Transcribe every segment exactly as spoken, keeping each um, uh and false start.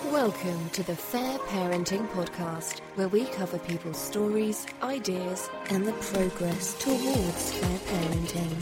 Welcome to the Fair Parenting Podcast, where we cover people's stories, ideas, and the progress towards fair parenting.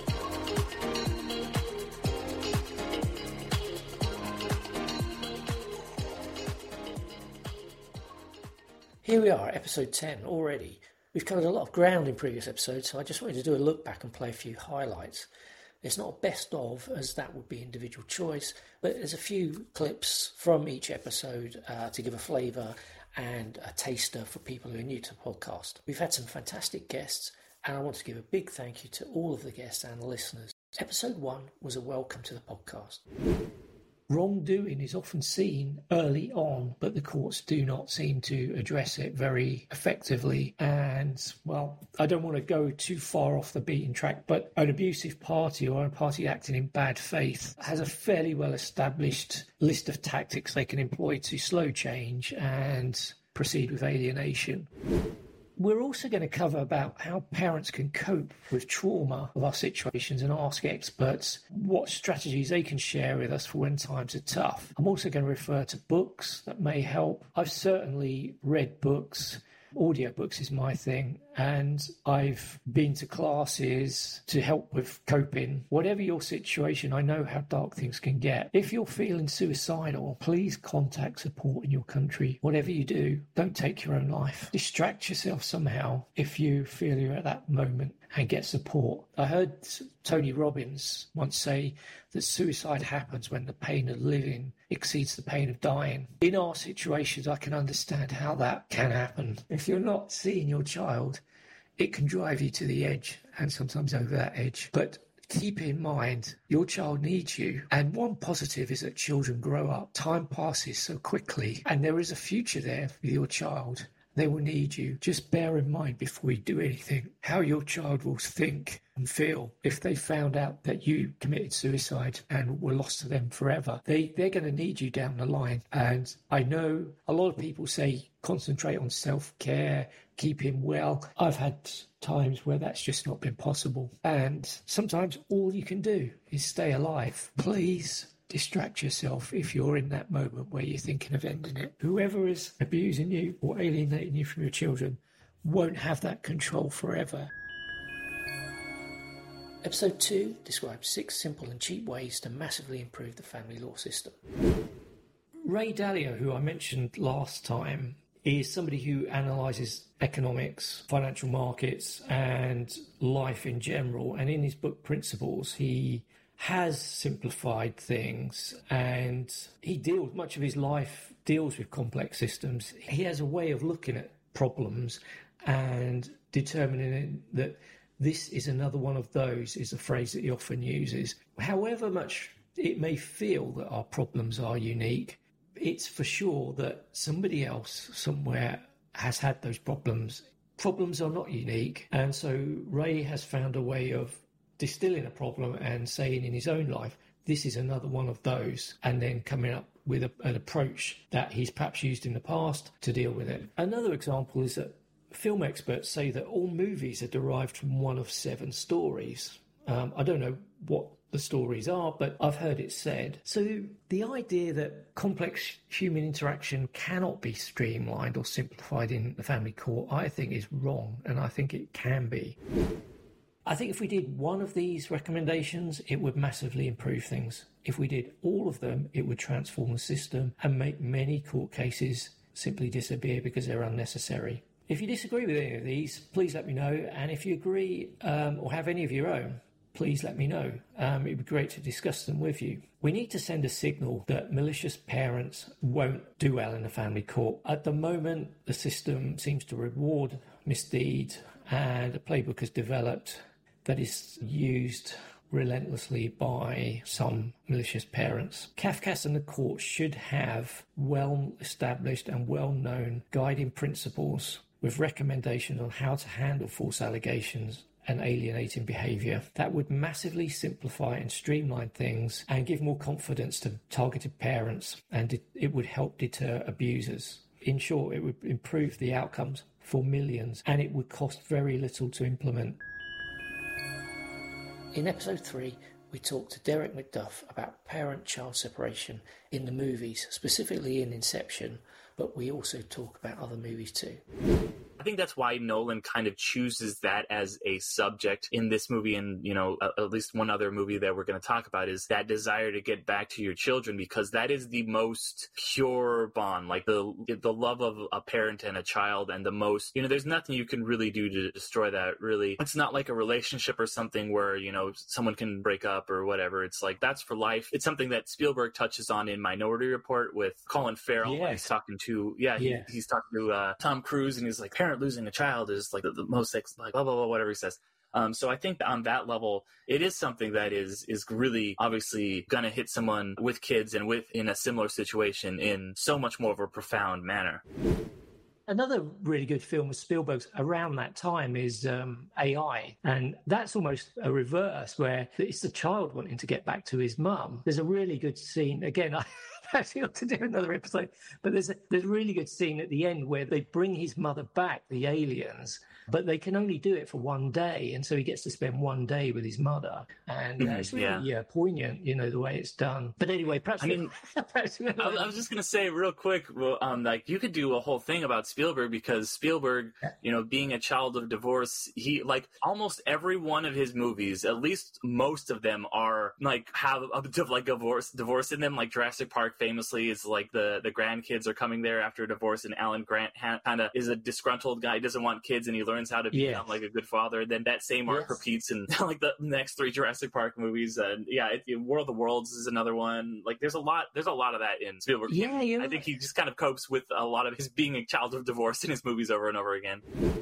Here we are, episode ten already. We've covered a lot of ground in previous episodes, so I just wanted to do a look back and play a few highlights. It's not a best of, as that would be individual choice, but there's a few clips from each episode uh, to give a flavour and a taster for people who are new to the podcast. We've had some fantastic guests, and I want to give a big thank you to all of the guests and listeners. Episode one was a welcome to the podcast. Wrongdoing is often seen early on, but the courts do not seem to address it very effectively. And, well, I don't want to go too far off the beaten track, but an abusive party or a party acting in bad faith has a fairly well-established list of tactics they can employ to slow change and proceed with alienation. We're also going to cover about how parents can cope with trauma of our situations and ask experts what strategies they can share with us for when times are tough. I'm also going to refer to books that may help. I've certainly read books. Audiobooks is my thing, and I've been to classes to help with coping. Whatever your situation, I know how dark things can get. If you're feeling suicidal, please contact support in your country. Whatever you do, don't take your own life. Distract yourself somehow if you feel you're at that moment and get support. I heard Tony Robbins once say that suicide happens when the pain of living exceeds the pain of dying. In our situations, I can understand how that can happen. If you're not seeing your child, it can drive you to the edge and sometimes over that edge. But keep in mind, your child needs you. And one positive is that children grow up. Time passes so quickly, and there is a future there for your child. They will need you. Just bear in mind before you do anything how your child will think and feel if they found out that you committed suicide and were lost to them forever. They, they're going to need you down the line. And I know a lot of people say concentrate on self-care, keep him well. I've had times where that's just not been possible. And sometimes all you can do is stay alive. Please distract yourself if you're in that moment where you're thinking of ending it. Whoever is abusing you or alienating you from your children won't have that control forever. Episode two describes six simple and cheap ways to massively improve the family law system. Ray Dalio, who I mentioned last time, is somebody who analyses economics, financial markets, and life in general. And in his book Principles, he has simplified things, and he deals, much of his life deals with complex systems. He has a way of looking at problems and determining that this is another one of those, is a phrase that he often uses. However much it may feel that our problems are unique, it's for sure that somebody else somewhere has had those problems. Problems are not unique, and so Ray has found a way of distilling a problem and saying in his own life, this is another one of those, and then coming up with a, an approach that he's perhaps used in the past to deal with it. Another example is that film experts say that all movies are derived from one of seven stories. Um, I don't know what the stories are, but I've heard it said. So the idea that complex human interaction cannot be streamlined or simplified in the family court, I think is wrong, and I think it can be. I think if we did one of these recommendations, it would massively improve things. If we did all of them, it would transform the system and make many court cases simply disappear because they're unnecessary. If you disagree with any of these, please let me know. And if you agree um, or have any of your own, please let me know. Um, it'd be great to discuss them with you. We need to send a signal that malicious parents won't do well in the family court. At the moment, the system seems to reward misdeed, and a playbook has developed that is used relentlessly by some malicious parents. C A F C A S and the court should have well-established and well-known guiding principles with recommendations on how to handle false allegations and alienating behaviour. That would massively simplify and streamline things and give more confidence to targeted parents, and it, it would help deter abusers. In short, it would improve the outcomes for millions, and it would cost very little to implement. In episode three, we talk to Derek McDuff about parent-child separation in the movies, specifically in Inception, but we also talk about other movies too. I think that's why Nolan kind of chooses that as a subject in this movie, and, you know, at least one other movie that we're going to talk about is that desire to get back to your children, because that is the most pure bond, like the the love of a parent and a child, and the most, you know, there's nothing you can really do to destroy that, really. It's not like a relationship or something where, you know, someone can break up or whatever. It's like, that's for life. It's something that Spielberg touches on in Minority Report with Colin Farrell. Yes. He's talking to, yeah, he, yes. he's talking to uh, Tom Cruise, and he's like, parent losing a child is like the, the most, like, blah, blah, blah, whatever he says. Um, so I think on that level, it is something that is is really obviously going to hit someone with kids and with in a similar situation in so much more of a profound manner. Another really good film of Spielberg's around that time is um, A I, and that's almost a reverse, where it's the child wanting to get back to his mum. There's a really good scene, again, I actually ought to do another episode, but there's a, there's a really good scene at the end where they bring his mother back, the aliens, but they can only do it for one day, and so he gets to spend one day with his mother, and uh, it's really yeah. yeah, poignant, you know, the way it's done. But anyway, perhaps I mean, perhaps I, I was just gonna say real quick, well, um, like you could do a whole thing about Spielberg, because Spielberg, you know, being a child of divorce, he like almost every one of his movies, at least most of them, are like have a bit of like divorce, divorce in them. Like Jurassic Park, famously, is like the the grandkids are coming there after a divorce, and Alan Grant ha- kind of is a disgruntled guy, he doesn't want kids, and he learns how to become yes. like a good father. Then that same arc yes. repeats in like the next three Jurassic Park movies, and yeah, it, it, World of Worlds is another one. Like there's a lot, there's a lot of that in Spielberg. Yeah, yeah. I think he just kind of copes with a lot of his being a child of divorce in his movies over and over again.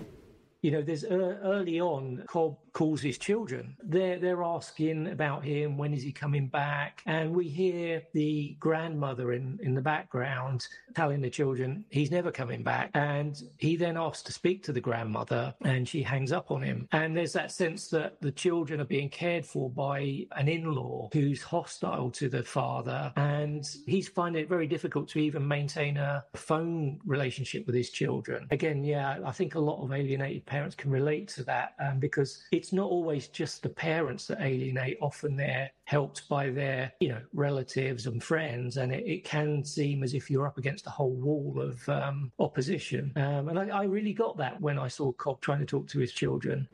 You know, there's uh, early on, Cobb calls his children. They're, they're asking about him, when is he coming back? And we hear the grandmother in, in the background telling the children he's never coming back. And he then asks to speak to the grandmother, and she hangs up on him. And there's that sense that the children are being cared for by an in-law who's hostile to the father. And he's finding it very difficult to even maintain a phone relationship with his children. Again, yeah, I think a lot of alienated parents can relate to that, um, because it's not always just the parents that alienate. Often they're helped by their, you know, relatives and friends, and it, it can seem as if you're up against a whole wall of um, opposition. Um, and I, I really got that when I saw Cobb trying to talk to his children.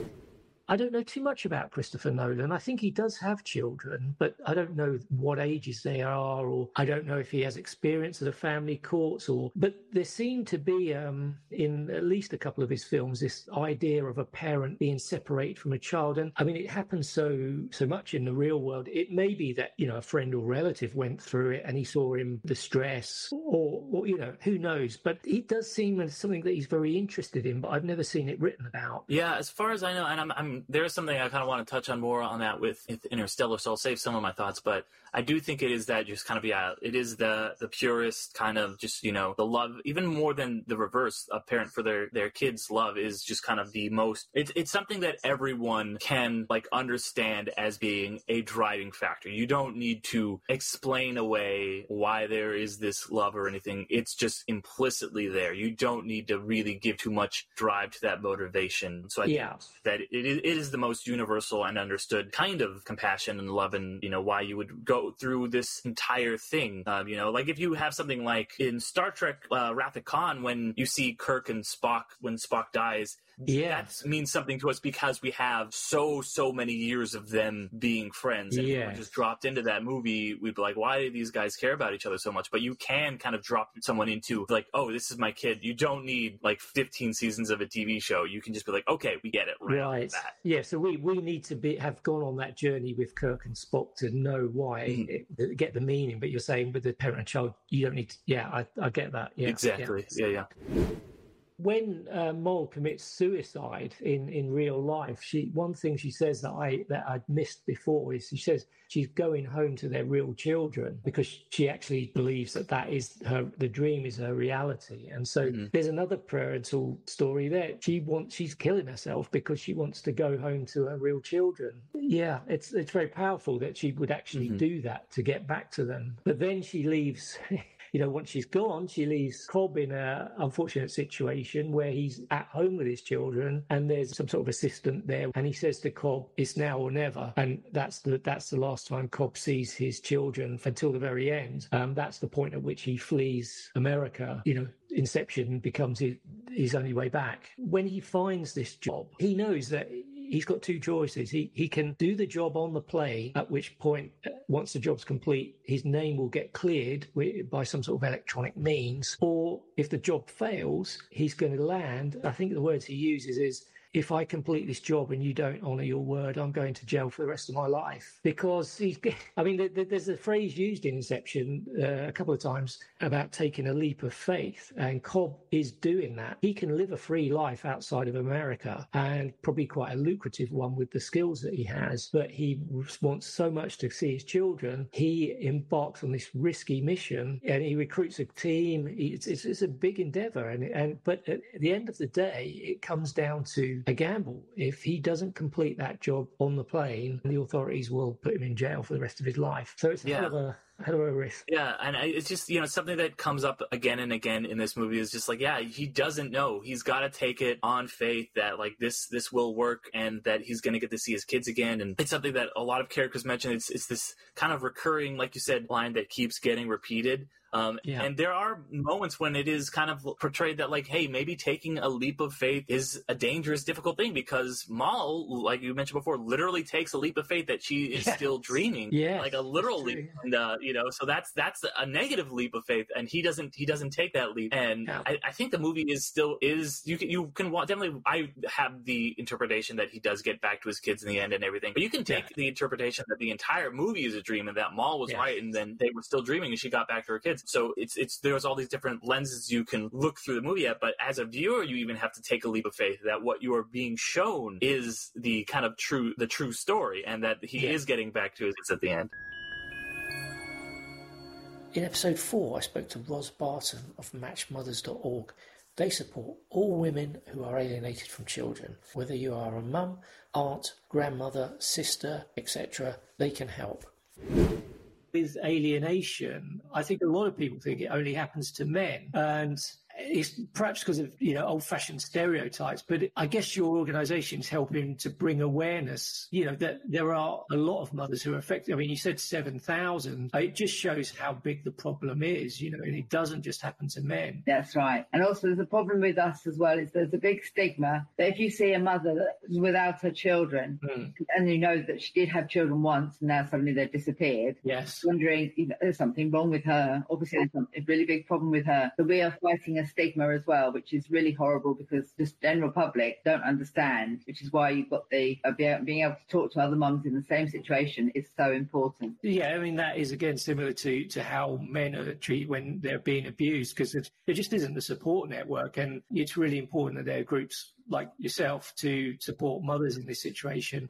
I don't know too much about Christopher Nolan. I think he does have children, but I don't know what ages they are, or I don't know if he has experience at the family courts, or, but there seemed to be, um, in at least a couple of his films, this idea of a parent being separated from a child. And I mean, it happens so, so much in the real world. It may be that, you know, a friend or relative went through it and he saw him distress, or, or, you know, who knows, but it does seem as something that he's very interested in, but I've never seen it written about. Yeah, as far as I know, and I'm, I'm there is something I kind of want to touch on more on that with Interstellar, so I'll save some of my thoughts, but I do think it is that just kind of, yeah, it is the the purest kind of just, you know, the love, even more than the reverse, a parent for their, their kids' love is just kind of the most, it's, it's something that everyone can, like, understand as being a driving factor. You don't need to explain away why there is this love or anything. It's just implicitly there. You don't need to really give too much drive to that motivation. So I yeah. think that it, it is the most universal and understood kind of compassion and love, and, you know, why you would go through this entire thing. Um, you know, like if you have something like in Star Trek uh, Wrath of Khan, when you see Kirk and Spock, when Spock dies, yeah. that means something to us because we have so, so many years of them being friends. And yes. if we just dropped into that movie, we'd be like, why do these guys care about each other so much? But you can kind of drop someone into like, oh, this is my kid. You don't need like fifteen seasons of a T V show. You can just be like, okay, we get it. Right. right. That. Yeah. So we, we need to be have gone on that journey with Kirk and Spock to know why, mm. it, get the meaning. But you're saying with the parent and child, you don't need to. Yeah, I, I get that. Yeah. Exactly. Yeah, yeah. yeah. When uh, Moll commits suicide in, in real life, she one thing she says that I that I'd missed before is she says she's going home to their real children, because she actually believes that that is her, the dream is her reality. And so mm-hmm. there's another parental story there. She wants she's killing herself because she wants to go home to her real children. Yeah, it's it's very powerful that she would actually mm-hmm. do that to get back to them. But then she leaves. you know, once she's gone, she leaves Cobb in a unfortunate situation where he's at home with his children and there's some sort of assistant there. And he says to Cobb, it's now or never. And that's the, that's the last time Cobb sees his children until the very end. Um, that's the point at which he flees America. You know, Inception becomes his, his only way back. When he finds this job, he knows that he's got two choices. He he can do the job on the plane, at which point, once the job's complete, his name will get cleared by some sort of electronic means. Or if the job fails, he's going to land. I think the words he uses is, if I complete this job and you don't honour your word, I'm going to jail for the rest of my life. Because he's, I mean, there's a phrase used in Inception uh, a couple of times about taking a leap of faith, and Cobb is doing that. He can live a free life outside of America, and probably quite a lucrative one with the skills that he has, but he wants so much to see his children, he embarks on this risky mission, and he recruits a team. It's, it's, it's a big endeavour, and, and but at the end of the day, it comes down to a gamble. If he doesn't complete that job on the plane, the authorities will put him in jail for the rest of his life. So it's a yeah. hell of a hell of a risk. Yeah, and it's just, you know, something that comes up again and again in this movie is just like, yeah, he doesn't know. He's got to take it on faith that like this this will work and that he's going to get to see his kids again. And it's something that a lot of characters mention. It's it's this kind of recurring, like you said, line that keeps getting repeated. Um, yeah. And there are moments when it is kind of portrayed that, like, hey, maybe taking a leap of faith is a dangerous, difficult thing, because Mal, like you mentioned before, literally takes a leap of faith that she is yes. still dreaming, yes, like a literal leap. And, uh, you know, so that's that's a negative leap of faith, and he doesn't he doesn't take that leap. And yeah. I, I think the movie is still is you can you can definitely. I have the interpretation that he does get back to his kids in the end and everything, but you can take yeah. the interpretation that the entire movie is a dream and that Mal was yes. right, and then they were still dreaming and she got back to her kids. So it's it's there's all these different lenses you can look through the movie at, but as a viewer, you even have to take a leap of faith that what you are being shown is the kind of true the true story, and that he yeah. is getting back to his kids at the end. In episode four, I spoke to Ros Barton of match mothers dot org. They support all women who are alienated from children. Whether you are a mum, aunt, grandmother, sister, et cetera, they can help. With alienation, I think a lot of people think it only happens to men, and it's perhaps because of, you know, old-fashioned stereotypes, but I guess your organisation is helping to bring awareness, you know, that there are a lot of mothers who are affected. I mean, you said seven thousand. It just shows how big the problem is, you know, and it doesn't just happen to men. That's right. And also there's a problem with us as well, is there's a big stigma that if you see a mother without her children, mm. and you know that she did have children once and now suddenly they've disappeared, yes, wondering, you know, there's something wrong with her. Obviously there's a really big problem with her. So we are fighting a stigma as well, which is really horrible because the general public don't understand, which is why you've got the uh, being able to talk to other mums in the same situation is so important. Yeah, I mean, that is again similar to to how men are treated when they're being abused, because there just isn't the support network, and it's really important that there are groups like yourself to support mothers in this situation.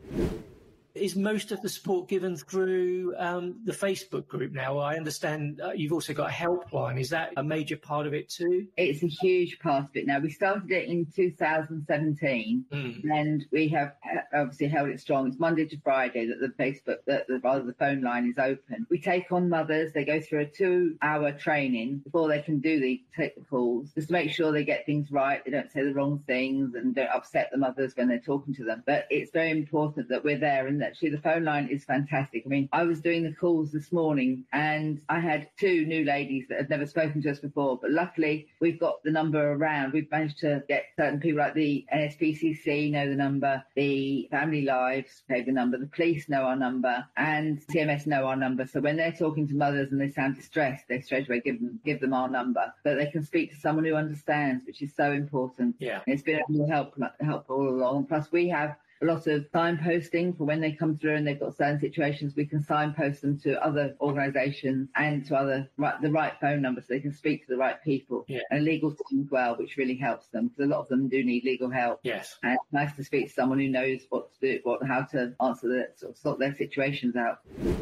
Is most of the support given through um, the Facebook group now? I understand uh, you've also got a helpline. Is that a major part of it too? It's a huge part of it now. We started it in two thousand seventeen, mm. and we have obviously held it strong. It's Monday to Friday that the Facebook, that the, rather the phone line is open. We take on mothers. They go through a two-hour training before they can do the take the calls, just to make sure they get things right. They don't say the wrong things and don't upset the mothers when they're talking to them. But it's very important that we're there, and actually the phone line is fantastic. I mean, I was doing the calls this morning and I had two new ladies that had never spoken to us before, but luckily we've got the number around. We've managed to get certain people like the N S P C C know the number, the Family Lives know the number, the police know our number, and C M S know our number. So when they're talking to mothers and they sound distressed, they straight away give them give them our number, so they can speak to someone who understands, which is so important. Yeah, and it's been a real help help all along. Plus we have a lot of signposting for when they come through and they've got certain situations. We can signpost them to other organisations and to other right, the right phone number, so they can speak to the right people. Yeah. And legal team as well, which really helps them, because a lot of them do need legal help. Yes, and it's nice to speak to someone who knows what to do, what how to answer the sort of sort their situations out.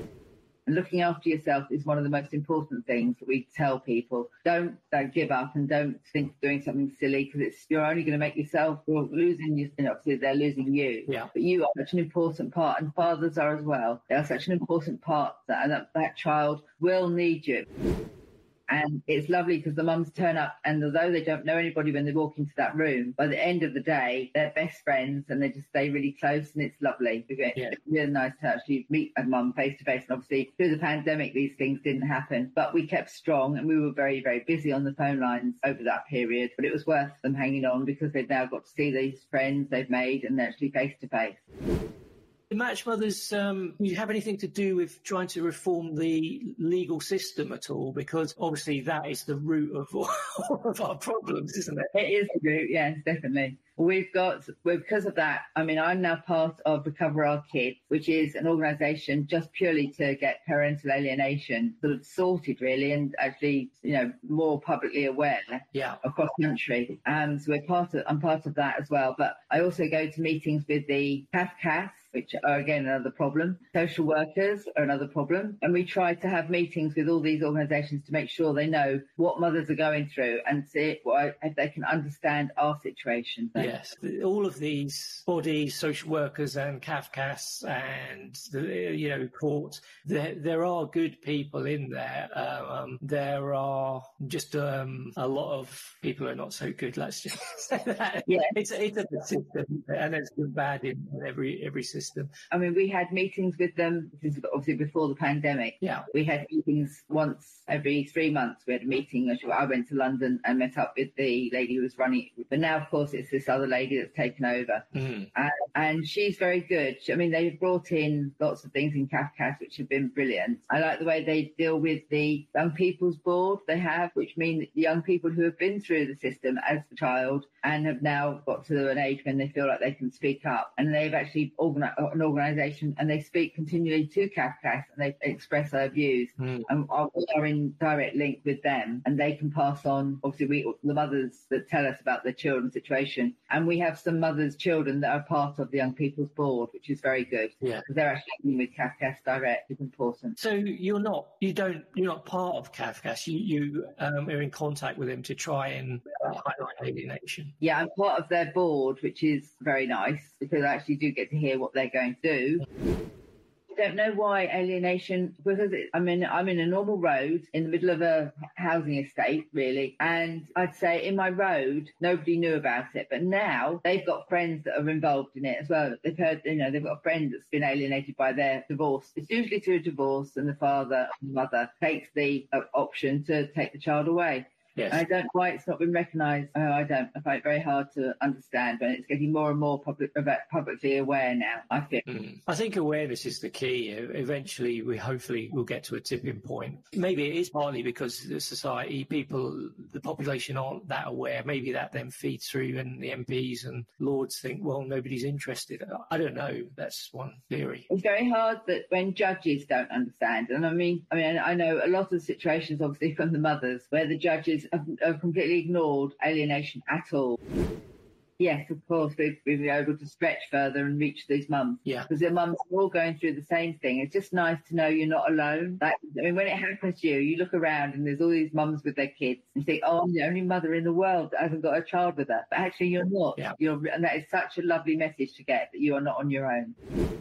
And looking after yourself is one of the most important things that we tell people. Don't, don't give up, and don't think of doing something silly, because it's you're only going to make yourself, you're losing, you know, obviously they're losing you. Yeah. But you are such an important part, and fathers are as well. They are such an important part that, and that, that child will need you. And it's lovely because the mums turn up, and although they don't know anybody when they walk into that room, by the end of the day, they're best friends and they just stay really close, and it's lovely. It's yeah. really nice to actually meet a mum face to face. And obviously, through the pandemic, these things didn't happen, but we kept strong and we were very, very busy on the phone lines over that period. But it was worth them hanging on because they've now got to see these friends they've made and they're actually face to face. Match Mothers, um, do you have anything to do with trying to reform the legal system at all? Because obviously that is the root of all, all of our problems, isn't it? It is the root, yes, definitely. We've got, well, because of that, I mean, I'm now part of Recover Our Kids, which is an organisation just purely to get parental alienation sort of sorted, really, and actually, you know, more publicly aware yeah. across the country. Um, so we're part of, I'm part of that as well. But I also go to meetings with the C A F C A S, which are, again, another problem. Social workers are another problem. And we try to have meetings with all these organisations to make sure they know what mothers are going through and see what, if they can understand our situation. Yes, all of these bodies, social workers and C A F C A S and, the, you know, courts, there, there are good people in there. Um, there are just um, a lot of people who are not so good, let's just say that. Yeah. It's, it's a good system, and it's been bad in every every system. I mean, we had meetings with them, this is obviously before the pandemic. Yeah. We had meetings once every three months. We had a meeting. I went to London and met up with the lady who was running it. But now, of course, it's this other lady that's taken over. Mm. Uh, and she's very good. I mean, they've brought in lots of things in C A F C A S, which have been brilliant. I like the way they deal with the young people's board they have, which mean that the young people who have been through the system as a child and have now got to an age when they feel like they can speak up. And they've actually organised an organisation, and they speak continually to C A F C A S, and they express their views. Mm. And we are in direct link with them, and they can pass on, obviously, we, the mothers that tell us about their children's situation. And we have some mothers' children that are part of the Young People's Board, which is very good. Yeah. Because they're actually dealing with C A F C A S direct. It's important. So you're not, you don't, you're not part of C A F C A S. You, you um, are in contact with them to try and uh, highlight alienation. Yeah, I'm part of their board, which is very nice because I actually do get to hear what they're going to do. I don't know why alienation, because it, I mean, I'm in a normal road in the middle of a housing estate, really. And I'd say in my road, nobody knew about it. But now they've got friends that are involved in it as well. They've heard, you know, they've got a friend that's been alienated by their divorce. It's usually through a divorce, and the father and the mother takes the uh, option to take the child away. Yes. I don't know why it's not been recognised. Oh, I don't. I find it very hard to understand, but it's getting more and more public, publicly aware now, I feel. Mm. I think awareness is the key. Eventually, we hopefully will get to a tipping point. Maybe it is partly because the society, people, the population aren't that aware. Maybe that then feeds through, and the M Ps and lords think, well, nobody's interested. I don't know. That's one theory. It's very hard that when judges don't understand. And I mean, I mean, I know a lot of situations, obviously, from the mothers, where the judges Have, have completely ignored alienation at all. Yes, of course, we've, we've been able to stretch further and reach these mums. Yeah. Because their mums are all going through the same thing. It's just nice to know you're not alone. Like, I mean, when it happens to you, you look around and there's all these mums with their kids. And you think, oh, I'm the only mother in the world that hasn't got a child with her. But actually, you're not. Yeah. You're, and that is such a lovely message to get, that you are not on your own.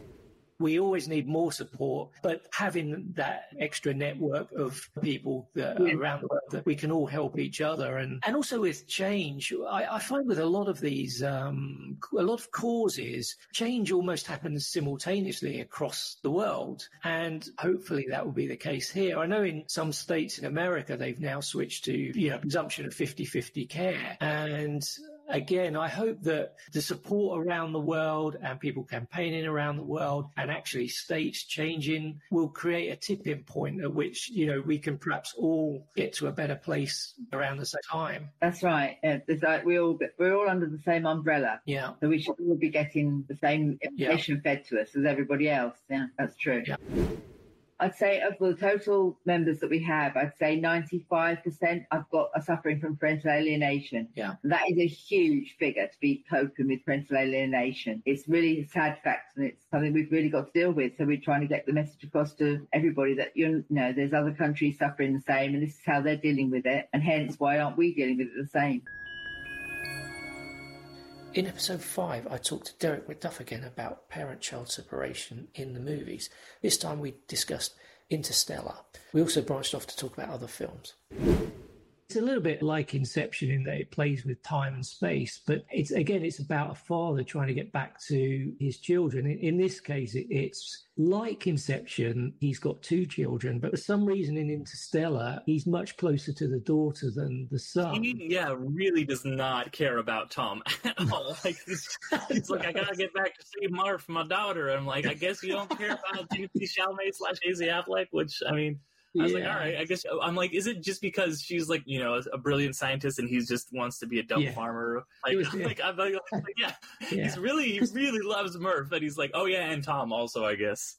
We always need more support, but having that extra network of people that are around the world, that we can all help each other. And, and also with change, I, I find with a lot of these, um, a lot of causes, change almost happens simultaneously across the world. And hopefully that will be the case here. I know in some states in America, they've now switched to, you know, presumption of fifty-fifty care. And again, I hope that the support around the world and people campaigning around the world and actually states changing will create a tipping point at which, you know, we can perhaps all get to a better place around the same time. That's right. Yeah, like we all, we're all under the same umbrella. Yeah. So we should all be getting the same information yeah. fed to us as everybody else. Yeah, that's true. Yeah. I'd say of the total members that we have, I'd say ninety-five percent I've got are suffering from parental alienation. Yeah. That is a huge figure to be coping with parental alienation. It's really a sad fact, and it's something we've really got to deal with. So we're trying to get the message across to everybody that, you know, there's other countries suffering the same, and this is how they're dealing with it. And hence, why aren't we dealing with it the same? In episode five, I talked to Derek McDuff again about parent-child separation in the movies. This time we discussed Interstellar. We also branched off to talk about other films. It's a little bit like Inception in that it plays with time and space, but it's again, it's about a father trying to get back to his children. In, in this case, it, it's like Inception. He's got two children, but for some reason in Interstellar, he's much closer to the daughter than the son. He, yeah, really does not care about Tom at all. Like he's, he's like, I gotta get back to see Marv, my daughter. I'm like, I guess you don't care about Timothée Chalamet slash Casey Affleck, which I mean. I was yeah. like, all right, I guess I'm like, is it just because she's like, you know, a brilliant scientist and he just wants to be a dumb yeah. farmer? Like, was, yeah. like, I'm like, like yeah. yeah, he's really, he really loves Murph, but he's like, oh yeah, and Tom also, I guess.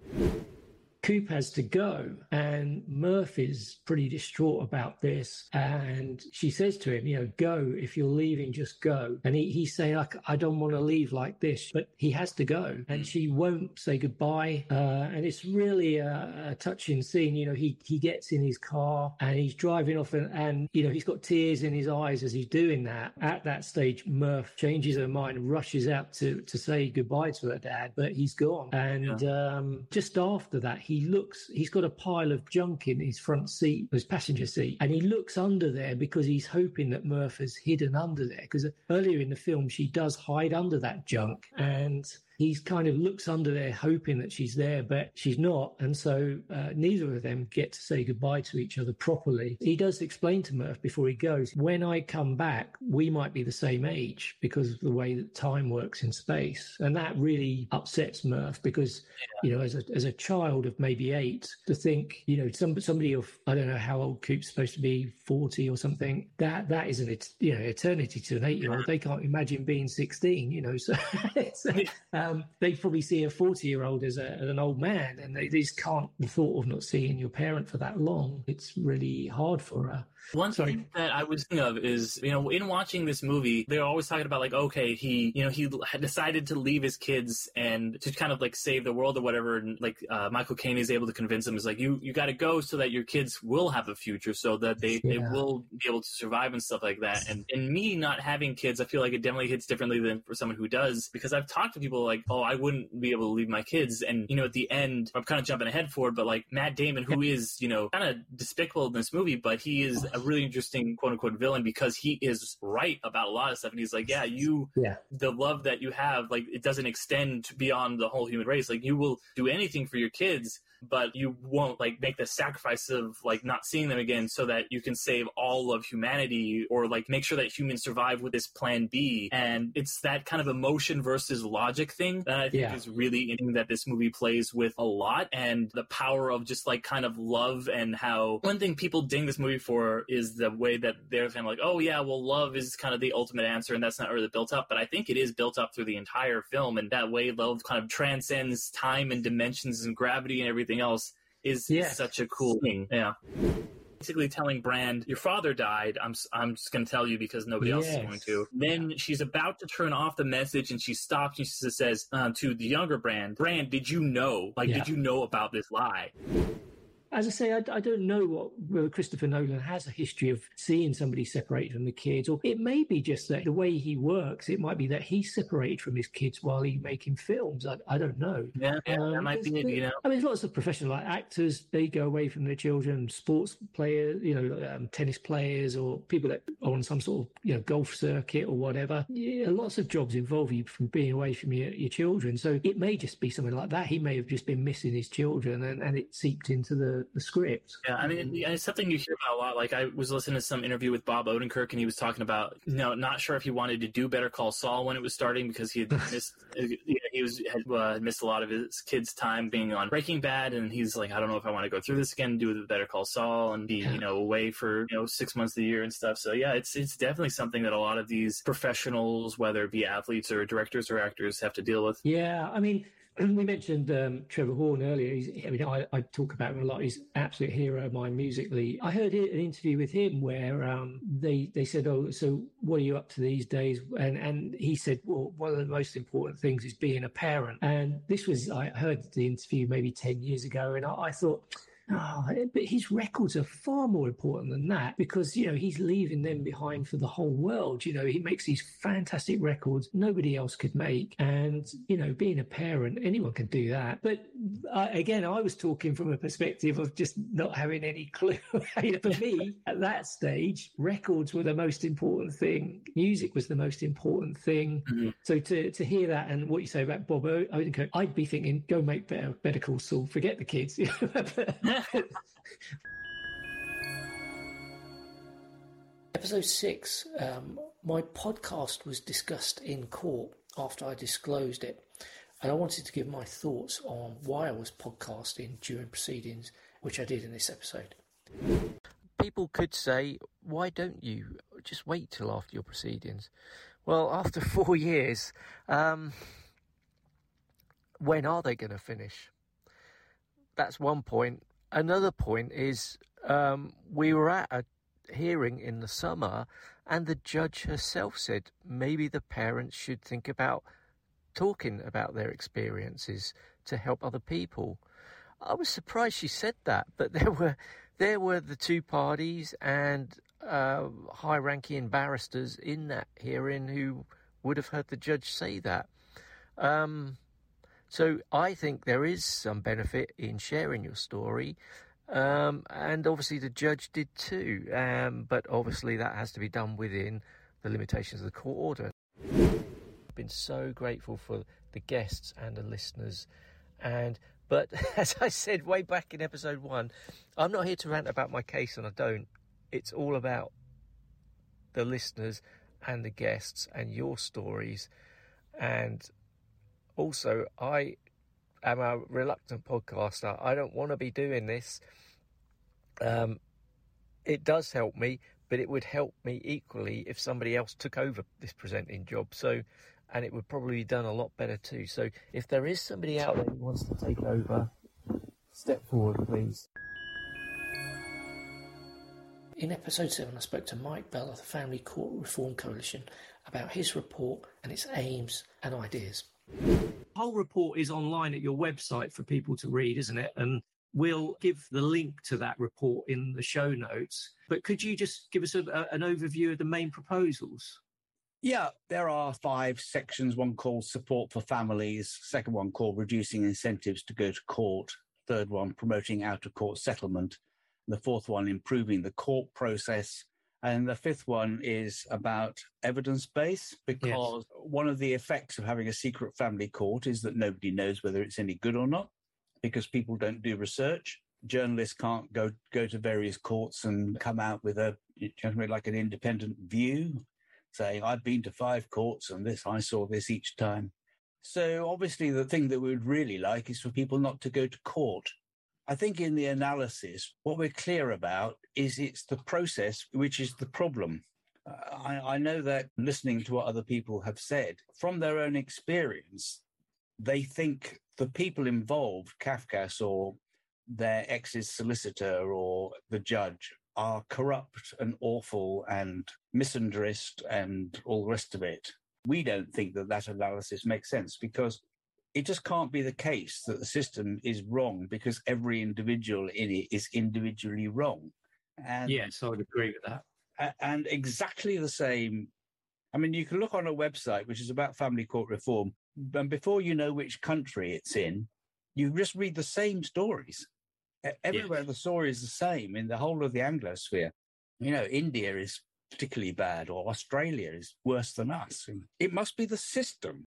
Coop has to go, and Murph is pretty distraught about this. And she says to him, you know, go. If you're leaving, just go. And he, he's saying, like, I don't want to leave like this, but he has to go. And she won't say goodbye. Uh, and it's really a, a touching scene. You know, he, he gets in his car and he's driving off, and, and, you know, he's got tears in his eyes as he's doing that. At that stage, Murph changes her mind, rushes out to, to say goodbye to her dad, but he's gone. And yeah. um, just after that, he He looks, he's got a pile of junk in his front seat, his passenger seat, and he looks under there because he's hoping that Murph has hidden under there. Because earlier in the film, she does hide under that junk, and he kind of looks under there hoping that she's there, but she's not. And so uh, neither of them get to say goodbye to each other properly. He does explain to Murph before he goes, when I come back, we might be the same age because of the way that time works in space. And that really upsets Murph because, yeah. you know, as a, as a child of maybe eight, to think, you know, some, somebody of, I don't know how old Coop's supposed to be, forty or something, that that is an, you know, eternity to an eight-year-old. They can't imagine being sixteen, you know, so it's, um, they probably see a forty-year-old as, a, as an old man, and they, they just can't, the thought of not seeing your parent for that long, it's really hard for her. One Sorry. thing that I was thinking of is, you know, in watching this movie, they're always talking about like, okay, he, you know, he had decided to leave his kids and to kind of like save the world or whatever. And like uh, Michael Caine is able to convince him, is like, you, you got to go so that your kids will have a future, so that they, yeah. they will be able to survive and stuff like that. And in me not having kids, I feel like it definitely hits differently than for someone who does, because I've talked to people like, oh, I wouldn't be able to leave my kids. And, you know, at the end, I'm kind of jumping ahead forward, but like Matt Damon, who is, you know, kind of despicable in this movie, but he is a really interesting quote unquote villain because he is right about a lot of stuff. And he's like, yeah, you, yeah. the love that you have, like, it doesn't extend beyond the whole human race. Like, you will do anything for your kids, but you won't like make the sacrifice of like not seeing them again so that you can save all of humanity, or like make sure that humans survive with this plan B. And it's that kind of emotion versus logic thing that I think yeah. is really interesting that this movie plays with a lot, and the power of just like kind of love. And how one thing people ding this movie for is the way that they're kind of like, oh yeah, well, love is kind of the ultimate answer, and that's not really built up. But I think it is built up through the entire film, and that way love kind of transcends time and dimensions and gravity and everything else is yeah. such a cool thing. Yeah. Basically telling Brand, your father died. I'm I'm just going to tell you because nobody yes. else is going to. Then yeah. she's about to turn off the message, and she stops and she says uh, to the younger Brand, Brand, did you know? Like, yeah. did you know about this lie? As I say, I, I don't know what whether Christopher Nolan has a history of seeing somebody separated from the kids, or it may be just that the way he works, it might be that he's separated from his kids while he's making films. I, I don't know. Yeah, yeah um, that might be it, you know. I mean, there's lots of professional like actors, they go away from their children, sports players, you know, um, tennis players, or people that are on some sort of, you know, golf circuit or whatever. Yeah, lots of jobs involve you from being away from your, your children. So it may just be something like that. He may have just been missing his children, and, and it seeped into the the script. Yeah, I mean, it's something you hear about a lot. Like, I was listening to some interview with Bob Odenkirk, and he was talking about, you know, not sure if he wanted to do Better Call Saul when it was starting because he had missed, he was had uh, missed a lot of his kids' time being on Breaking Bad, and he's like, I don't know if I want to go through this again and do the Better Call Saul and be, you know, away for, you know, six months of the year and stuff. So yeah, it's it's definitely something that a lot of these professionals, whether it be athletes or directors or actors, have to deal with. Yeah, I mean, we mentioned um, Trevor Horn earlier. He's, I mean, I, I talk about him a lot. He's an absolute hero of mine musically. I heard an interview with him where um, they they said, "Oh, so what are you up to these days?" And and he said, "Well, one of the most important things is being a parent." And this was, I heard the interview maybe ten years ago, and I, I thought, oh, but his records are far more important than that because, you know, he's leaving them behind for the whole world. You know, he makes these fantastic records nobody else could make. And, you know, being a parent, anyone can do that. But uh, again, I was talking from a perspective of just not having any clue. For me, at that stage, records were the most important thing. Music was the most important thing. Mm-hmm. So to, to hear that and what you say about Bob Odenkirk, I'd be thinking, go make better, Better Call Saul, forget the kids. Episode six, um, my podcast was discussed in court after I disclosed it, and I wanted to give my thoughts on why I was podcasting during proceedings, which I did in this episode. People could say, why don't you just wait till after your proceedings? Well, after four years, um, when are they going to finish? That's one point. Another point is um, we were at a hearing in the summer and the judge herself said maybe the parents should think about talking about their experiences to help other people. I was surprised she said that, but there were there were the two parties and uh, high-ranking barristers in that hearing who would have heard the judge say that. Um, so I think there is some benefit in sharing your story. Um, and obviously the judge did too. Um, but obviously that has to be done within the limitations of the court order. I've been so grateful for the guests and the listeners. And but as I said way back in episode one, I'm not here to rant about my case, and I don't. It's all about the listeners and the guests and your stories. And also, I am a reluctant podcaster. I don't want to be doing this. Um, it does help me, but it would help me equally if somebody else took over this presenting job. So, and it would probably be done a lot better too. So if there is somebody out there who wants to take over, step forward, please. In episode seven, I spoke to Mike Bell of the Family Court Reform Coalition about his report and its aims and ideas. The whole report is online at your website for people to read, isn't it? And we'll give the link to that report in the show notes. But could you just give us a, a, an overview of the main proposals? Yeah, there are five sections. One called Support for Families, second one called Reducing Incentives to Go to Court, third one Promoting Out-of-Court Settlement, the fourth one Improving the Court Process, and the fifth one is about evidence base, because yes. One of the effects of having a secret family court is that nobody knows whether it's any good or not, because people don't do research. Journalists can't go go to various courts and come out with a like an independent view, saying, I've been to five courts and this, I saw this each time. So obviously the thing that we would really like is for people not to go to court. I think in the analysis, what we're clear about is it's the process which is the problem. Uh, I, I know that listening to what other people have said, from their own experience, they think the people involved, Cafcass or their ex's solicitor or the judge, are corrupt and awful and misandrist and all the rest of it. We don't think that that analysis makes sense, because it just can't be the case that the system is wrong because every individual in it is individually wrong. And, yes, I would agree with that. And exactly the same. I mean, you can look on a website which is about family court reform, and before you know which country it's in, you just read the same stories. Everywhere yes. The story is the same in the whole of the Anglosphere. You know, India is particularly bad, or Australia is worse than us. It must be the system.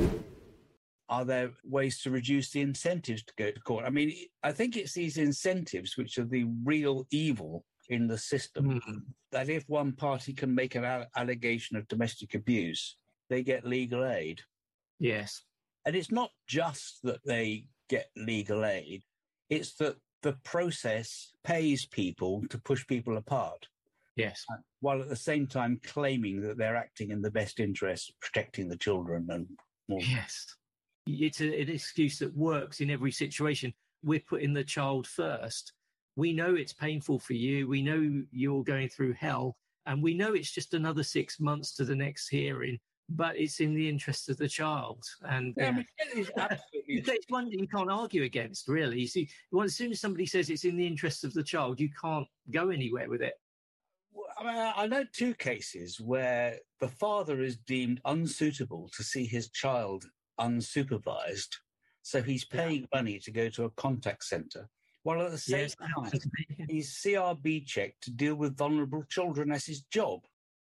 Are there ways to reduce the incentives to go to court? I mean, I think it's these incentives which are the real evil in the system, mm-hmm. that if one party can make an allegation of domestic abuse, they get legal aid. Yes. And it's not just that they get legal aid, it's that the process pays people to push people apart. Yes. While at the same time claiming that they're acting in the best interest, protecting the children and more. Yes. It's a, an excuse that works in every situation. We're putting the child first. We know it's painful for you. We know you're going through hell. And we know it's just another six months to the next hearing. but it's in the interest of the child. And Yeah, yeah. I mean, it is absolutely. It's one that you can't argue against, really. You see, well, as soon as somebody says it's in the interest of the child, you can't go anywhere with it. I mean, I know two cases where the father is deemed unsuitable to see his child unsupervised, so he's paying yeah. money to go to a contact centre, while at the same yes, time he's C R B checked to deal with vulnerable children as his job.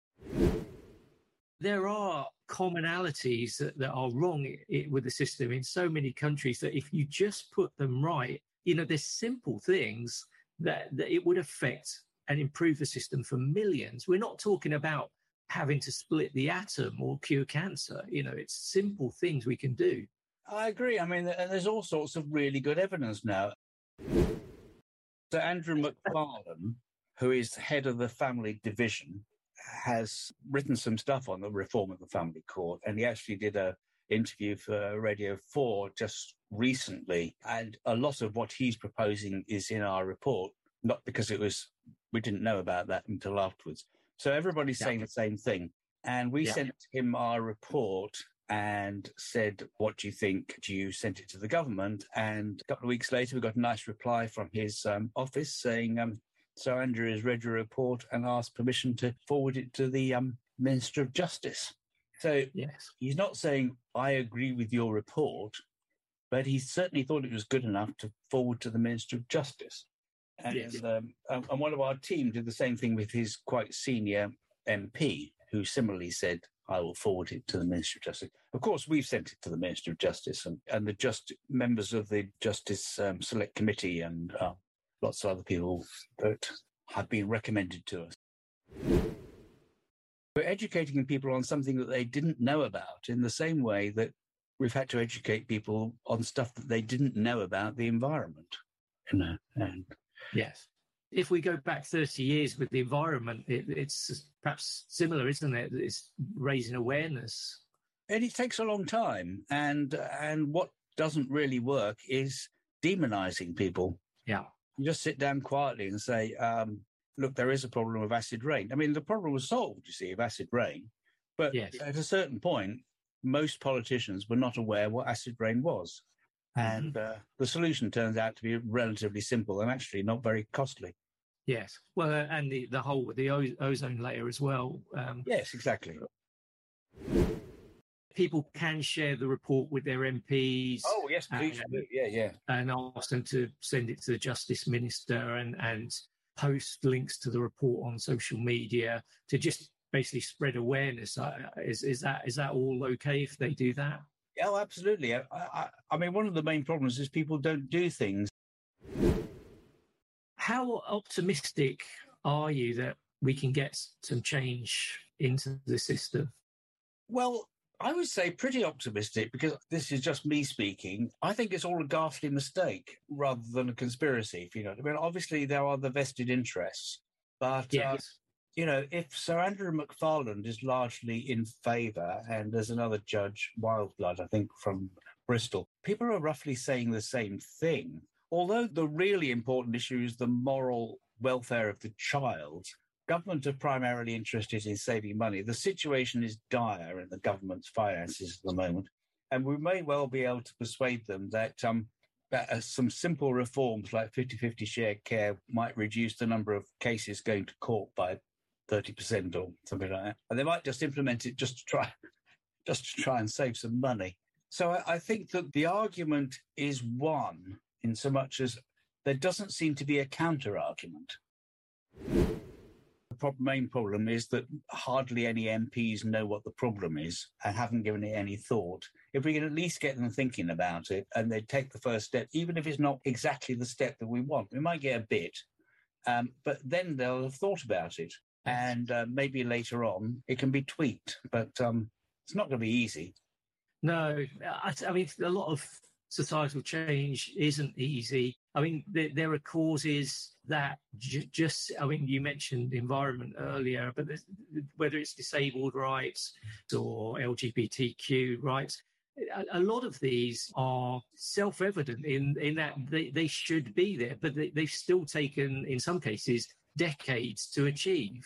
There are commonalities that, that are wrong it, with the system in so many countries that if you just put them right, you know, there's simple things that, that it would affect and improve the system for millions. We're not talking about having to split the atom or cure cancer. You know, it's simple things we can do. I agree. I mean, there's all sorts of really good evidence now. So Andrew McFarlane, who is head of the family division, has written some stuff on the reform of the family court, and he actually did a interview for Radio four just recently, and a lot of what he's proposing is in our report, not because it was, we didn't know about that until afterwards. So everybody's yeah. saying the same thing. And we yeah. sent him our report and said, what do you think? Do you send it to the government? And a couple of weeks later, we got a nice reply from his um, office saying, um, so Andrew has read your report and asked permission to forward it to the um, Minister of Justice. So yes. he's not saying, I agree with your report, but he certainly thought it was good enough to forward to the Minister of Justice. And, yes. um, and one of our team did the same thing with his quite senior M P, who similarly said, I will forward it to the Minister of Justice. Of course, we've sent it to the Minister of Justice, and, and the just members of the Justice um, Select Committee and uh, lots of other people that have been recommended to us. We're educating people on something that they didn't know about in the same way that we've had to educate people on stuff that they didn't know about the environment. You know, and yes. If we go back thirty years with the environment, it, it's perhaps similar, isn't it? It's raising awareness. And it takes a long time. And and what doesn't really work is demonizing people. Yeah. You just sit down quietly and say, um, look, there is a problem of acid rain. I mean, the problem was solved, you see, of acid rain. But yes. at a certain point, most politicians were not aware what acid rain was. And uh, the solution turns out to be relatively simple and actually not very costly. Yes. Well, uh, and the, the whole, the o- ozone layer as well. Um, yes, exactly. People can share the report with their M Ps. Oh, yes, please. And, yeah, yeah. And ask them to send it to the Justice Minister and, and post links to the report on social media to just basically spread awareness. Uh, is, is that is that all okay if they do that? Oh, absolutely. I, I, I mean, one of the main problems is people don't do things. How optimistic are you that we can get some change into the system? Well, I would say pretty optimistic, because this is just me speaking. I think it's all a ghastly mistake rather than a conspiracy, if you know what I mean. Obviously, there are the vested interests, but... Yes. Uh, You know, if Sir Andrew McFarlane is largely in favour, and there's another judge, Wildblood, I think, from Bristol, people are roughly saying the same thing. Although the really important issue is the moral welfare of the child, government are primarily interested in saving money. The situation is dire in the government's finances at the moment, and we may well be able to persuade them that um, that uh, some simple reforms like fifty-fifty shared care might reduce the number of cases going to court by thirty percent or something like that. And they might just implement it just to try just to try and save some money. So I, I think that the argument is won in so much as there doesn't seem to be a counter-argument. The problem, main problem is that hardly any M Ps know what the problem is and haven't given it any thought. If we can at least get them thinking about it and they take the first step, even if it's not exactly the step that we want, we might get a bit, um, but then they'll have thought about it. And uh, maybe later on it can be tweaked, but um, it's not going to be easy. No, I, I mean, a lot of societal change isn't easy. I mean, there, there are causes that j- just, I mean, you mentioned environment earlier, but whether it's disabled rights or L G B T Q rights, a, a lot of these are self-evident in, in that they, they should be there, but they, they've still taken, in some cases, decades to achieve.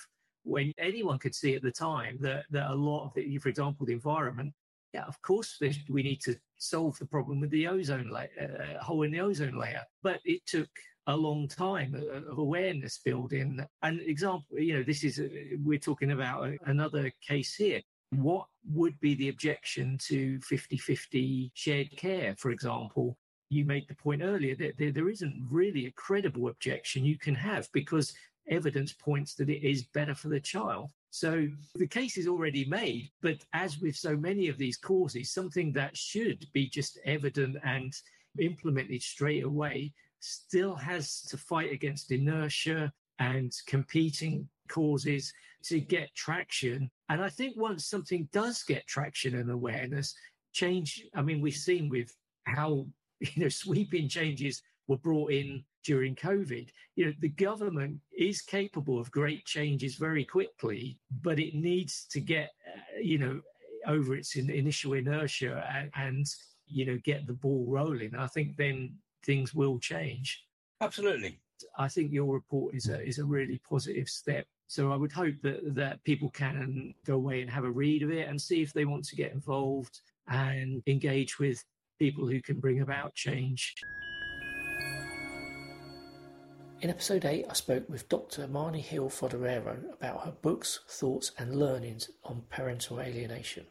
when anyone could see at the time that, that a lot of the, for example, the environment, yeah, of course, we need to solve the problem with the ozone layer, uh, hole in the ozone layer. But it took a long time of awareness building. And example, you know, this is, we're talking about another case here. What would be the objection to fifty-fifty shared care, for example? You made the point earlier that there, there isn't really a credible objection you can have because evidence points that it is better for the child. So the case is already made, but as with so many of these causes, something that should be just evident and implemented straight away still has to fight against inertia and competing causes to get traction. And I think once something does get traction and awareness, change, I mean, we've seen with how, you know, sweeping changes were brought in during COVID. You know, the government is capable of great changes very quickly, but it needs to get, uh, you know, over its in, initial inertia and, and, you know, get the ball rolling. I think then things will change. Absolutely. I think your report is a is a really positive step. So I would hope that that people can go away and have a read of it and see if they want to get involved and engage with people who can bring about change. In episode eight, I spoke with Doctor Marnie Hill Foderero about her books, thoughts and learnings on parental alienation.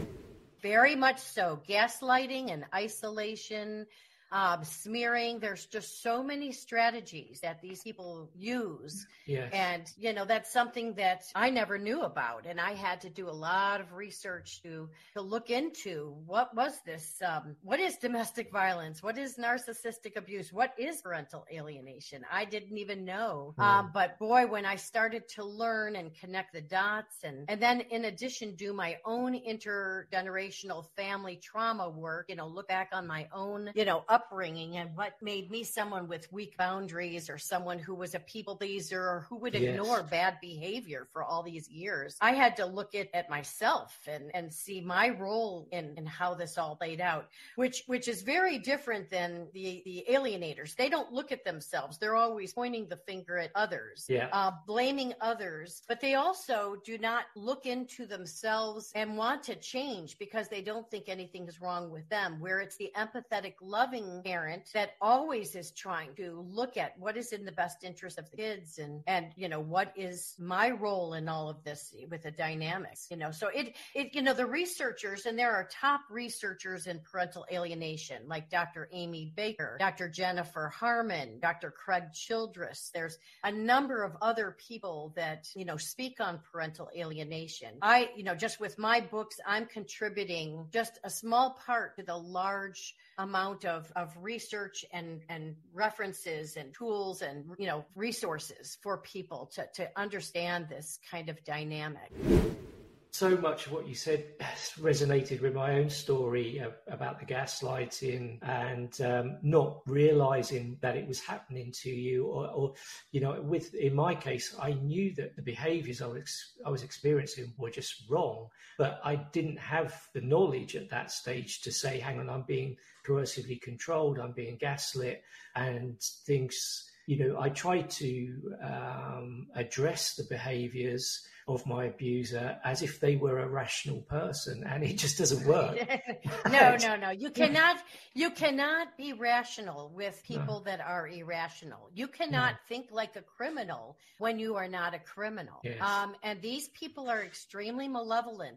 Very much so. Gaslighting and isolation, um, smearing. There's just so many strategies that these people use. Yes. And, you know, that's something that I never knew about. And I had to do a lot of research to, to look into what was this, um, what is domestic violence? What is narcissistic abuse? What is parental alienation? I didn't even know. Mm. Um, but boy, when I started to learn and connect the dots and, and then in addition, do my own intergenerational family trauma work, you know, look back on my own, you know, upbringing and what made me someone with weak boundaries or someone who was a people pleaser or who would ignore yes. bad behavior for all these years. I had to look at, at myself and, and see my role in, in how this all played out, which which is very different than the, the alienators. They don't look at themselves. They're always pointing the finger at others, yeah. uh, blaming others, but they also do not look into themselves and want to change because they don't think anything is wrong with them, where it's the empathetic, loving parent that always is trying to look at what is in the best interest of the kids and, and, you know, what is my role in all of this with the dynamics, you know, so it, it, you know, the researchers, and there are top researchers in parental alienation, like Doctor Amy Baker, Doctor Jennifer Harmon, Doctor Craig Childress. There's a number of other people that, you know, speak on parental alienation. I, you know, just with my books, I'm contributing just a small part to the large amount of, of research and, and references and tools and, you know, resources for people to, to understand this kind of dynamic. So much of what you said resonated with my own story of, about the gaslighting and um, not realizing that it was happening to you, or, or, you know, with in my case, I knew that the behaviors I was I was experiencing were just wrong, but I didn't have the knowledge at that stage to say, "Hang on, I'm being coercively controlled, I'm being gaslit," and things. You know, I tried to um, address the behaviors of my abuser as if they were a rational person, and it just doesn't work. no, no, no. You cannot, you cannot be rational with people no. that are irrational. You cannot no. think like a criminal when you are not a criminal. Yes. Um, and these people are extremely malevolent.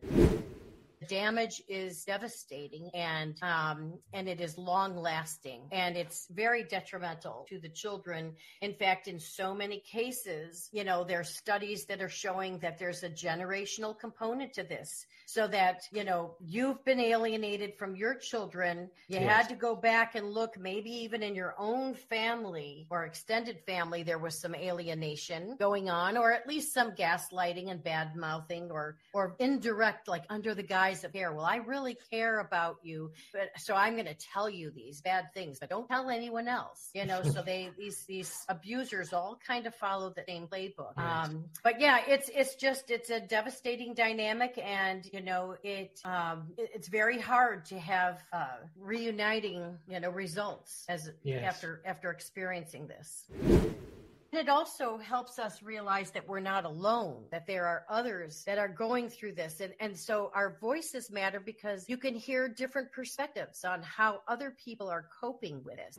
Damage is devastating and um, and it is long lasting and it's very detrimental to the children. In fact, in so many cases, you know, there's studies that are showing that there's a generational component to this, so that, you know, you've been alienated from your children. You yes. had to go back and look, maybe even in your own family or extended family, there was some alienation going on, or at least some gaslighting and bad mouthing or or indirect, like under the guise of care. Well, I really care about you, but so I'm going to tell you these bad things, but don't tell anyone else, you know. So they these these abusers all kind of follow the same playbook. Yes. Um, but yeah, it's it's just it's a devastating dynamic, and you know it, um, it it's very hard to have uh, reuniting, you know, results as yes. after after experiencing this. It also helps us realize that we're not alone, that there are others that are going through this. And, and so our voices matter because you can hear different perspectives on how other people are coping with this.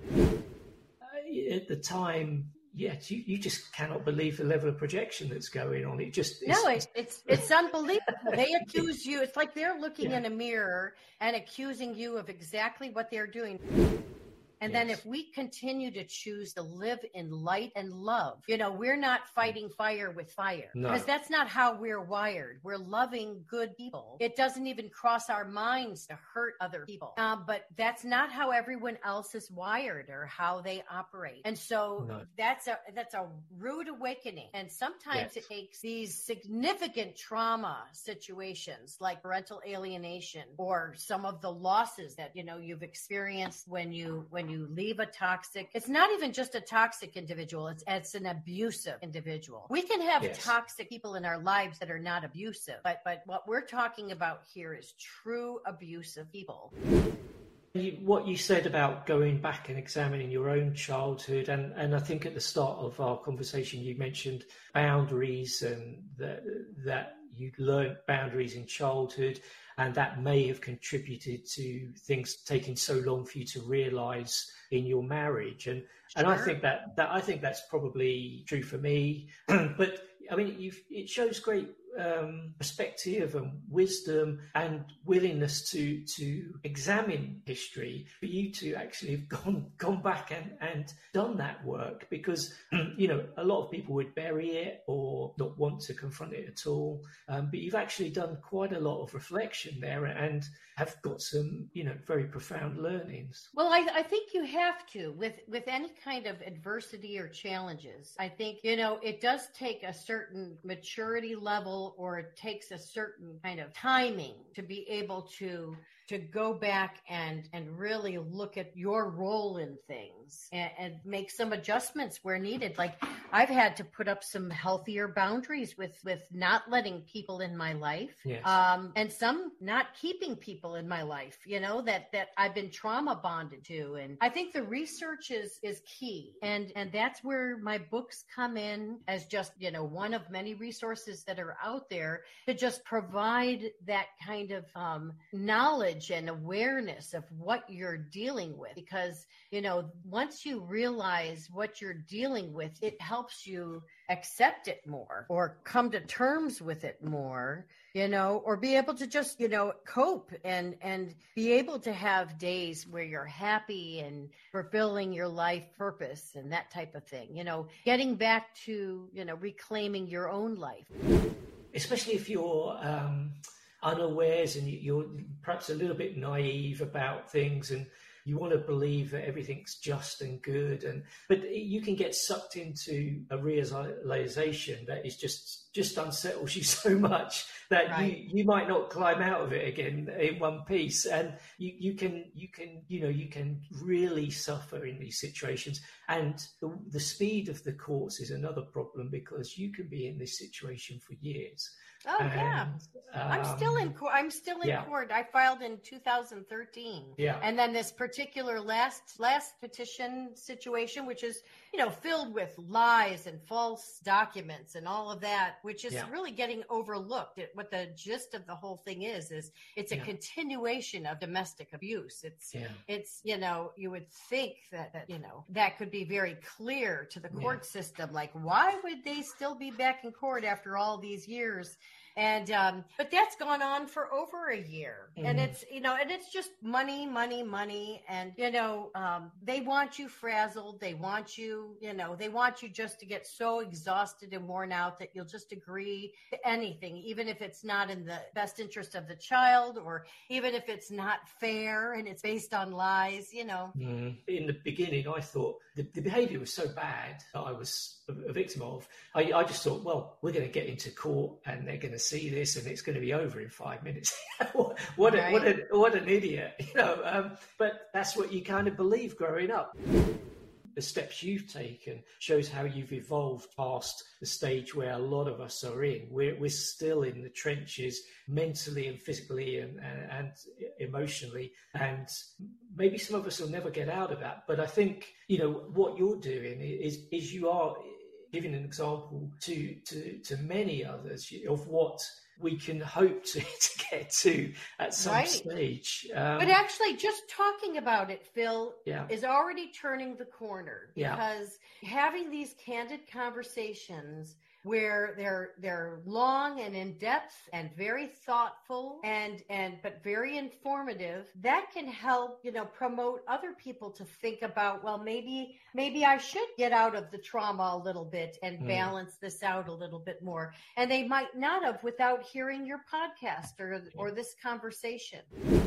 Uh, at the time, yes, you, you just cannot believe the level of projection that's going on. It just it's, no, it, it's it's unbelievable. They accuse you. It's like they're looking yeah. in a mirror and accusing you of exactly what they're doing. And yes. then if we continue to choose to live in light and love, you know, we're not fighting fire with fire no. because that's not how we're wired. We're loving good people. It doesn't even cross our minds to hurt other people. Uh, but that's not how everyone else is wired or how they operate. And so no. that's a that's a rude awakening. And sometimes yes. it takes these significant trauma situations like parental alienation or some of the losses that, you know, you've experienced when you when you leave a toxic, it's not even just a toxic individual, it's it's an abusive individual. We can have yes. toxic people in our lives that are not abusive, but but what we're talking about here is true abusive people. You, what you said about going back and examining your own childhood, and, and I think at the start of our conversation you mentioned boundaries and that, that you learned boundaries in childhood, and that may have contributed to things taking so long for you to realise in your marriage. And sure. and I think that, that I think that's probably true for me. But I mean, you've, it shows great um, perspective and wisdom and willingness to to examine history for you to actually have gone gone back and, and done that work, because you know a lot of people would bury it or not want to confront it at all. Um, but you've actually done quite a lot of reflection there and have got some you know very profound learnings. Well, I, I think you have to with with any kind of adversity or challenges. I think you know it does take a certain maturity level, or it takes a certain kind of timing to be able to to go back and and really look at your role in things and, and make some adjustments where needed. Like I've had to put up some healthier boundaries with with not letting people in my life, yes. um, and some not keeping people in my life, you know, that that I've been trauma bonded to. And I think the research is is key, and and that's where my books come in as just you know one of many resources that are out there to just provide that kind of um, knowledge and awareness of what you're dealing with. Because, you know, once you realize what you're dealing with, it helps you accept it more or come to terms with it more, you know, or be able to just, you know, cope and, and be able to have days where you're happy and fulfilling your life purpose and that type of thing, you know, getting back to, you know, reclaiming your own life. Especially if you're, um, unawares and you're perhaps a little bit naive about things and you want to believe that everything's just and good, and but you can get sucked into a realization that is just just unsettles you so much that right. you you might not climb out of it again in one piece, and you you can you can you know you can really suffer in these situations. And the, the speed of the courts is another problem, because you can be in this situation for years. Oh and, yeah, um, I'm still in court. I'm still in yeah. court. I filed in two thousand thirteen. Yeah, and then this particular last last petition situation, which is you know filled with lies and false documents and all of that, which is yeah. really getting overlooked. It, what the gist of the whole thing is is it's a yeah. continuation of domestic abuse. It's yeah. it's you know you would think that, that you know that could be very clear to the court yeah. system. Like, why would they still be back in court after all these years? And, um, but that's gone on for over a year, mm-hmm. and it's, you know, and it's just money, money, money. And, you know, um, they want you frazzled. They want you, you know, they want you just to get so exhausted and worn out that you'll just agree to anything, even if it's not in the best interest of the child, or even if it's not fair and it's based on lies, you know. Mm. In the beginning, I thought the, the behavior was so bad that I was a, a victim of. I, I just thought, well, we're going to get into court and they're going to see this and it's going to be over in five minutes. what, what, a, right. what, a, what an idiot, you know. Um, but that's what you kind of believe growing up. The steps you've taken shows how you've evolved past the stage where a lot of us are in. We're, we're still in the trenches mentally and physically and, and, and emotionally. And maybe some of us will never get out of that. But I think, you know, what you're doing is, is you are giving an example to, to, to many others of what we can hope to, to get to at some right. stage. Um, but actually, just talking about it, Phil, yeah. is already turning the corner, because yeah. having these candid conversations where they're they're long and in depth and very thoughtful and and but very informative, that can help, you know, promote other people to think about, well, maybe maybe I should get out of the trauma a little bit and mm. balance this out a little bit more. And they might not have without hearing your podcast or or this conversation.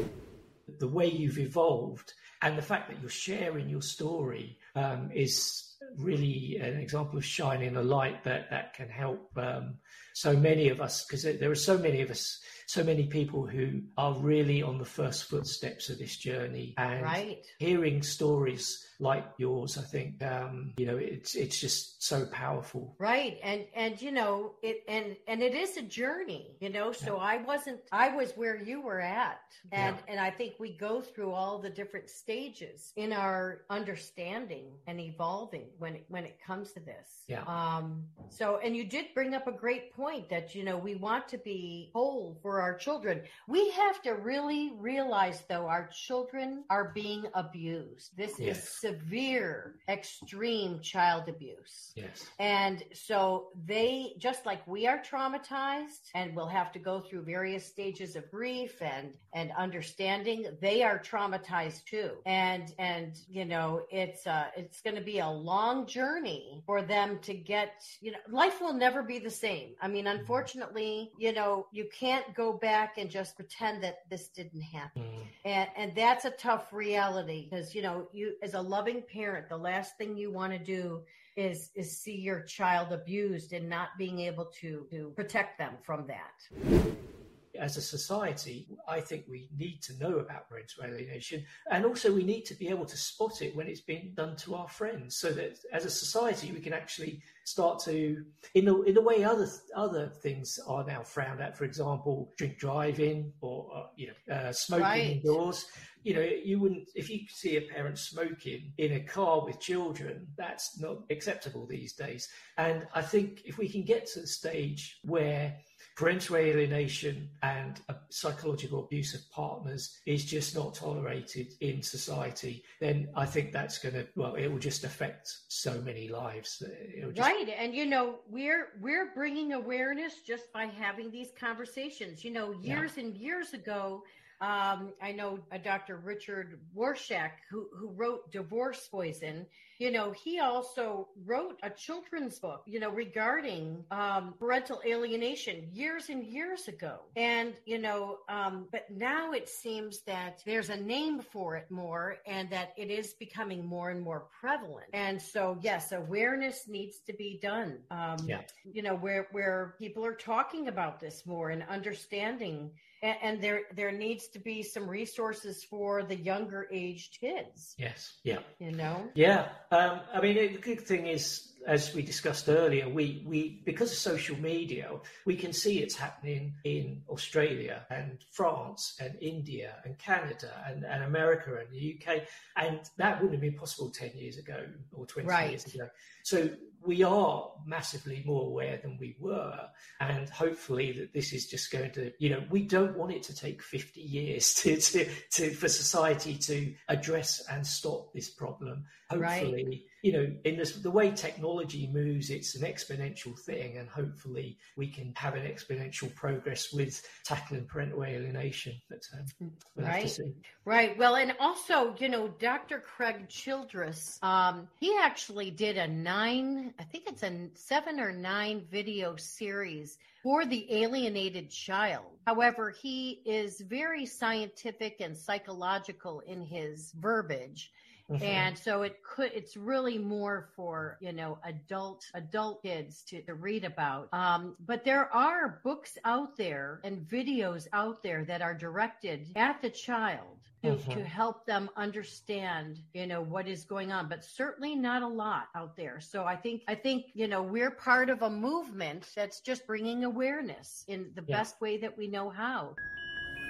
The way you've evolved and the fact that you're sharing your story um, is really an example of shining a light that, that can help um, so many of us, because there are so many of us, so many people who are really on the first footsteps of this journey. And right. hearing stories like yours, I think, um, you know, it's it's just so powerful. Right. And, and you know, it and, and it is a journey, you know, so yeah. I wasn't, I was where you were at. And, yeah. and I think we go through all the different stages in our understanding and evolving when it, when it comes to this. Yeah. Um, so, and you did bring up a great point that, you know, we want to be whole for our children. We have to really realize, though, our children are being abused. This yes. is severe, extreme child abuse. Yes. And so they, just like we are traumatized and will have to go through various stages of grief and, and understanding, they are traumatized too. And, and, you know, it's, uh, it's going to be a long journey for them to get, you know, life will never be the same. I mean, unfortunately, you know, you can't go back and just pretend that this didn't happen. Mm. And, and that's a tough reality, because, you know, you, as a loving parent, the last thing you want to do is is see your child abused and not being able to, to protect them from that. As a society, I think we need to know about parental alienation, and also we need to be able to spot it when it's being done to our friends, so that as a society we can actually start to, in the, in the way other other things are now frowned at, for example, drink driving or uh, you know uh, smoking right. indoors. You know, you wouldn't, if you see a parent smoking in a car with children, that's not acceptable these days. And I think if we can get to the stage where parental alienation and a psychological abuse of partners is just not tolerated in society, then I think that's going to, well, it will just affect so many lives. Just... Right. And, you know, we're we're bringing awareness just by having these conversations. You know, years yeah. and years ago, Um, I know uh, Doctor Richard Warshak, who, who wrote Divorce Poison, you know, he also wrote a children's book, you know, regarding um, parental alienation years and years ago. And, you know, um, but now it seems that there's a name for it more, and that it is becoming more and more prevalent. And so, yes, awareness needs to be done, um, yeah. you know, where, where people are talking about this more and understanding. And there there needs to be some resources for the younger aged kids. Yes, yeah. You know? Yeah. Um, I mean, the good thing is, as we discussed earlier, we, we because of social media, we can see it's happening in Australia and France and India and Canada and, and America and the U K. And that wouldn't have been possible ten years ago or twenty right. years ago. So we are massively more aware than we were, and hopefully that this is just going to, you know, we don't want it to take fifty years to, to, to for society to address and stop this problem. Hopefully, right. you know, in this, the way technology moves, it's an exponential thing, and hopefully we can have an exponential progress with tackling parental alienation. But um, we'll right. have to see. Right. Well, and also, you know, Doctor Craig Childress, um, he actually did a nine, I think it's a seven or nine video series for the alienated child. However, he is very scientific and psychological in his verbiage. Mm-hmm. And so it could, it's really more for, you know, adult, adult kids to, to read about. Um, but there are books out there and videos out there that are directed at the child to, mm-hmm. to help them understand, you know, what is going on, but certainly not a lot out there. So I think, I think, you know, we're part of a movement that's just bringing awareness in the yeah. best way that we know how.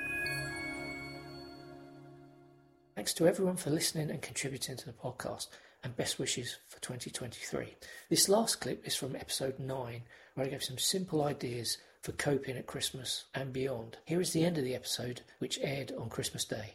Thanks to everyone for listening and contributing to the podcast. and best wishes for twenty twenty-three. This last clip is from episode nine, where I gave some simple ideas for coping at Christmas and beyond. Here is the end of the episode, which aired on Christmas Day.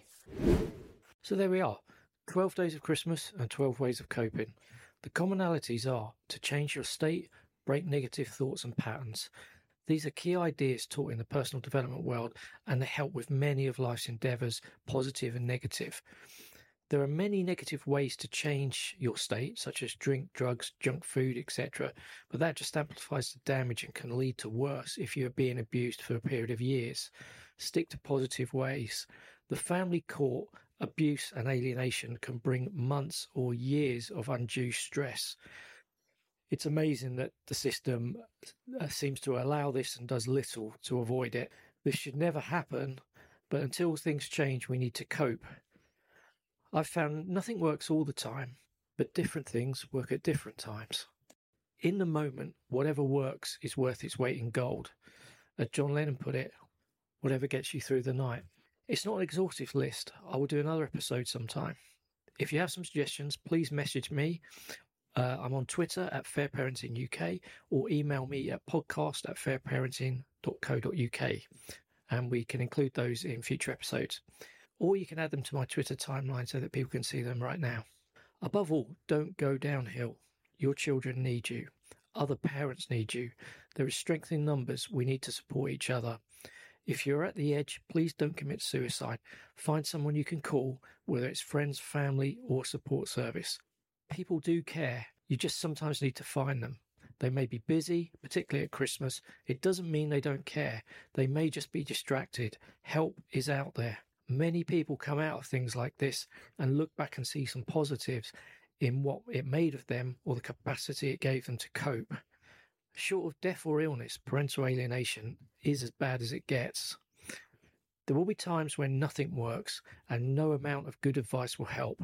So there we are, twelve days of Christmas and twelve ways of coping. The commonalities are to change your state, break negative thoughts and patterns. These are key ideas taught in the personal development world, and they help with many of life's endeavours, positive and negative. There are many negative ways to change your state, such as drink, drugs, junk food, et cetera, but that just amplifies the damage and can lead to worse if you are being abused for a period of years. Stick to positive ways. The family court, abuse and alienation can bring months or years of undue stress. It's amazing that the system seems to allow this and does little to avoid it. This should never happen, but until things change, we need to cope. I've found nothing works all the time, but different things work at different times. In the moment, whatever works is worth its weight in gold. As John Lennon put it, whatever gets you through the night. It's not an exhaustive list. I will do another episode sometime. If you have some suggestions, please message me. Uh, I'm on Twitter at Fair Parenting U K, or email me at podcast at fairparenting dot co dot uk, and we can include those in future episodes. Or you can add them to my Twitter timeline so that people can see them right now. Above all, don't go downhill. Your children need you. Other parents need you. There is strength in numbers. We need to support each other. If you're at the edge, please don't commit suicide. Find someone you can call, whether it's friends, family, or support service. People do care. You just sometimes need to find them. They may be busy, particularly at Christmas. It doesn't mean they don't care. They may just be distracted. Help is out there. Many people come out of things like this and look back and see some positives in what it made of them or the capacity it gave them to cope. Short of death or illness, parental alienation is as bad as it gets. There will be times when nothing works and no amount of good advice will help.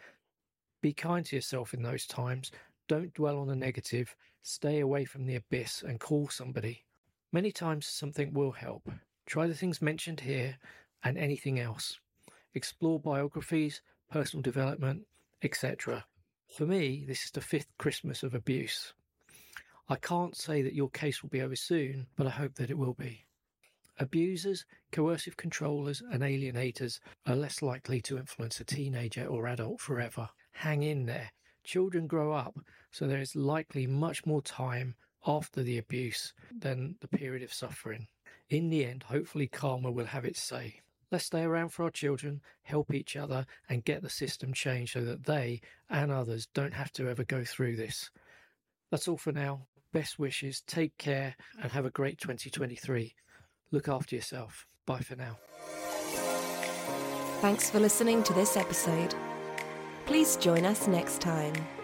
Be kind to yourself in those times. Don't dwell on the negative. Stay away from the abyss and call somebody. Many times something will help. Try the things mentioned here and anything else. Explore biographies, personal development, et cetera. For me, this is the fifth Christmas of abuse. I can't say that your case will be over soon, but I hope that it will be. Abusers, coercive controllers and alienators are less likely to influence a teenager or adult forever. Hang in there. Children grow up, so there is likely much more time after the abuse than the period of suffering. In the end, hopefully karma will have its say. Let's stay around for our children, help each other, and get the system changed so that they and others don't have to ever go through this. That's all for now. Best wishes, take care, and have a great twenty twenty-three. Look after yourself. Bye for now. Thanks for listening to this episode. Please join us next time.